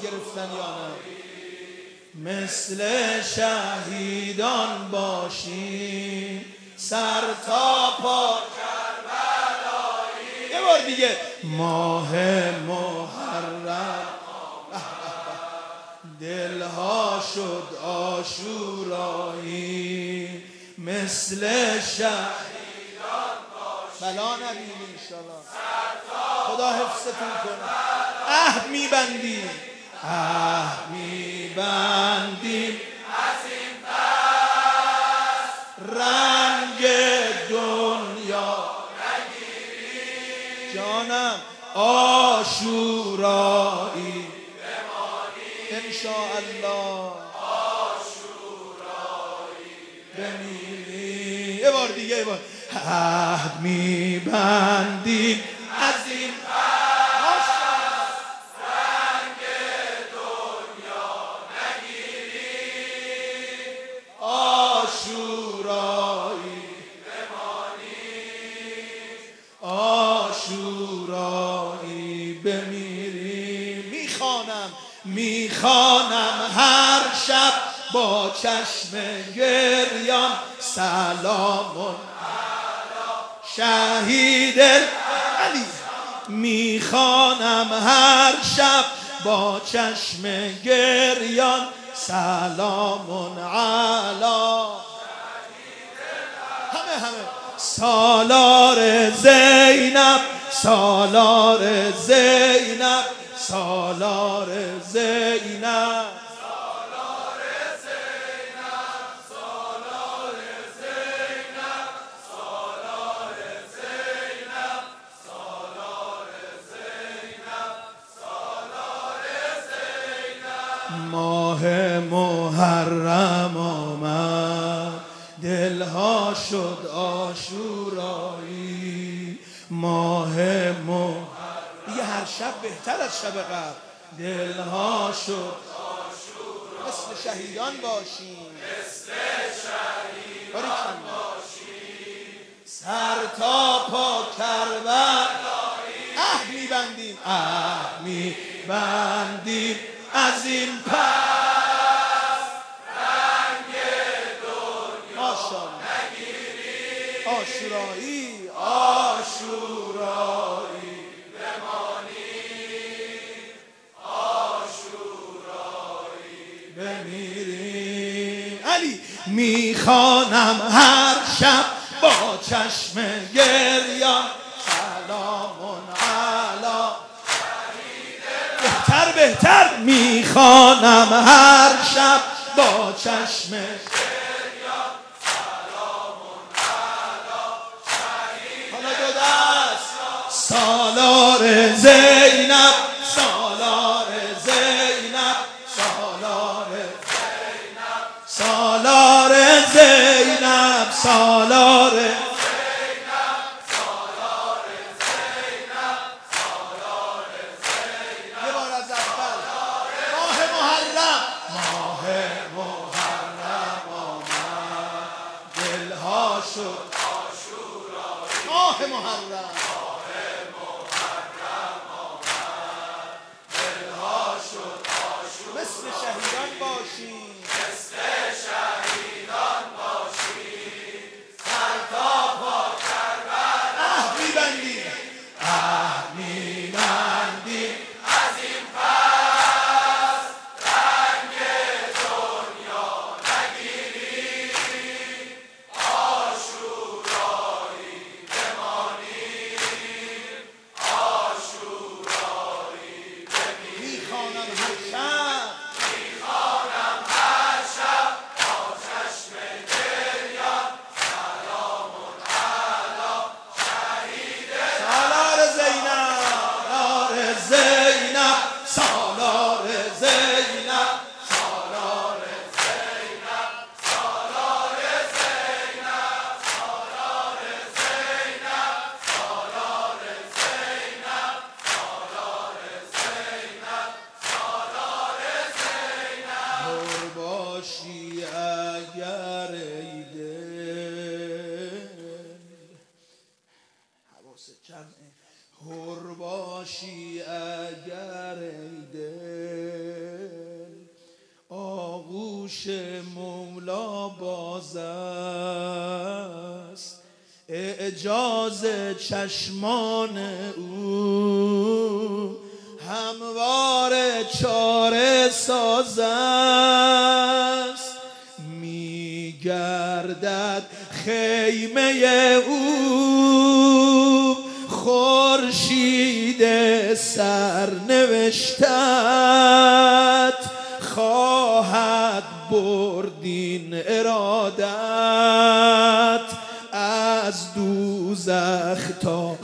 گرفتن یا نه؟ مثل شهیدان باشیم سر تا پا کربلایی. یه بار دیگه. ماه محرم دلها شد آشورایی مثل شهیدان باشیم. بلا نبینی انشالله. خدا حفظتون کنه. عهد میبندیم عهد میبندیم از این پس رنگ دنیا نگیریم. جانم آشورایی انشاءالله آشورایی بمیریم. یه بار دیگه. یه بار. عهد میبندیم از این پس رنگ دنیا نگیریم. آشورایی بمانیم. آشورایی بمیریم. میخوانم هر شب با چشم گریان سلامون شهید علی. میخوانم هر شب با چشم گریان سلامون علی. همه سالار زینب سالار زینب سالار زینب سالار زینب سالار زینب سالار زینب سالار زینب سالار زینب. ماه محرم آمد دلها شد آشورایی. ماه محرم دیگه هر شب بهتر از شب قبل. دلها شد آشورایی مثل شهیدان باشیم. مثل شهیدان باشیم سر تا پا کربلایی. عهد میبندیم عهد میبندیم از این پس رنگ دنیا نگیریم. آشورایی آشورایی بمیریم. علی میخوانم هر شب با چشم گریان سلامون علی. بهتر میخوانم هر شب با چشم گریان سلامون علی. حالا دو دست. سالار زینب سالار زینب سالار زینب سالار زینب سالار زینب سالار زینب سالار زینب. یه بار از اول. ماه محرم آمد دلها شد آشورایی. ماه محرم مثل شهیدان باشیم. مثل شهیدان باشیم سر تا پا کربلایی. عهد میبندیم عهد میبندیم از این پس رنگ دنیا نگیریم. آشورایی بمانیم. آشورایی بمانیم. میخوانم هر شب هر باشی اگر ای دل آغوش مولا باز است، اعجاز چشمان او هموار چاره ساز است. میگردد خیمه او خورشید سرنوشتت، خواهد بردین ارادت از دوزخ تا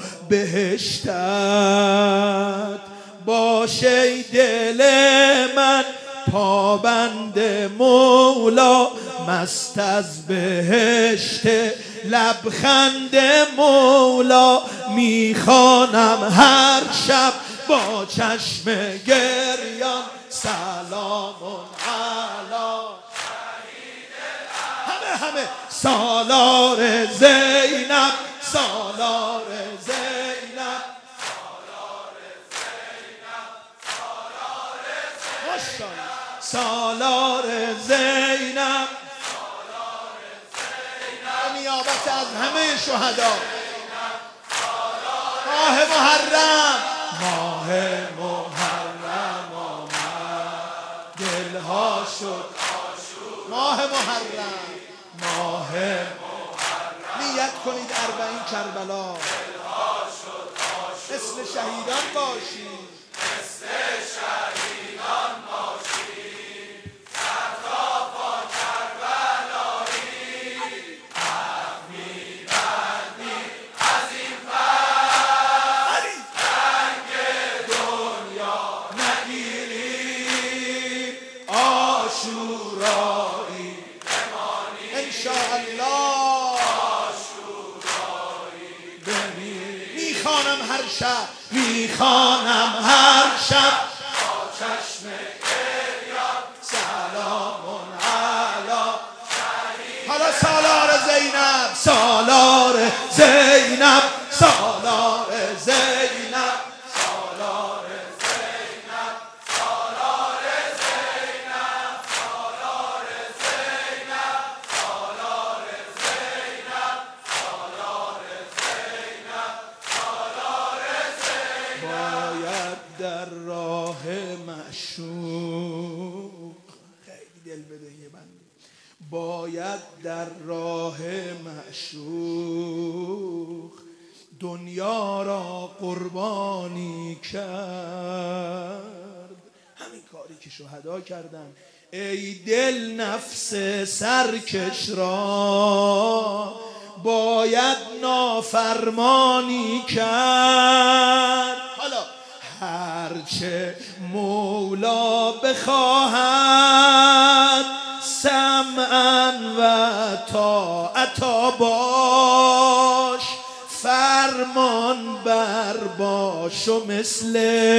بهشتت. باش ای دل من پابند مولا، مست از بهشت لبخند مولا. میخوانم هر شب با چشم گریان سلام علی همه سالار زینب، سالار زینب، سالار زینب، نیابت از همه شهدا. ماه محرم، ماه محرم آمد، دلها شد ماه محرم، ماه نیت کنید 40 کربلا مثل شهیدان باشید، مثل شهیدان باشید. سرتاپا کربلایی حق می‌بندی از این پس، رنگ دنیا نگیری، عاشورایی بمانی انشاءالله، عاشورایی بمیری. میخوانم هر شب، میخوانم هر شب با چشم گریان سلام علی. حالا سالار زینب، سالار زینب، سالار زینب، سالار زینب، سالار زینب، سالار زینب، سالار زینب، سالار زینب، سالار زینب. باید در راه معشوق، خیلی دل بده یه بنده، باید در راه معشوق دنیا را قربانی کرد. همین کاری که شهدا کردن. ای دل نفس سرکش را باید نافرمانی کرد. حالا هرچه مولا بخواهد سمعا و طاعتا باش، فرمان بر باش و مثل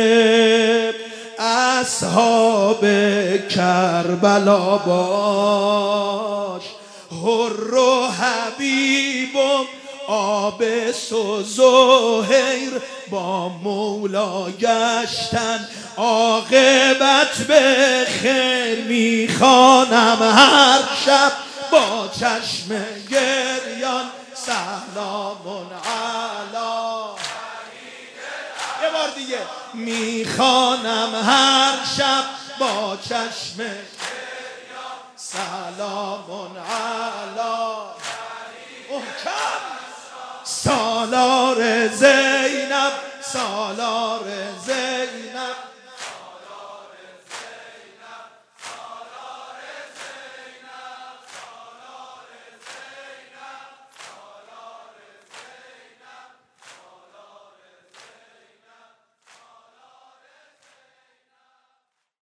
اصحاب کربلا باش. حر و حبیبم عابس و زهیر با مولا گشتن عاقبت به خیر. میخوانم هر شب با چشم گریان سلام علی. یه بار دیگه میخوانم هر شب با چشم گریان سلام علی. محکم سالار زینب، سالار زینب.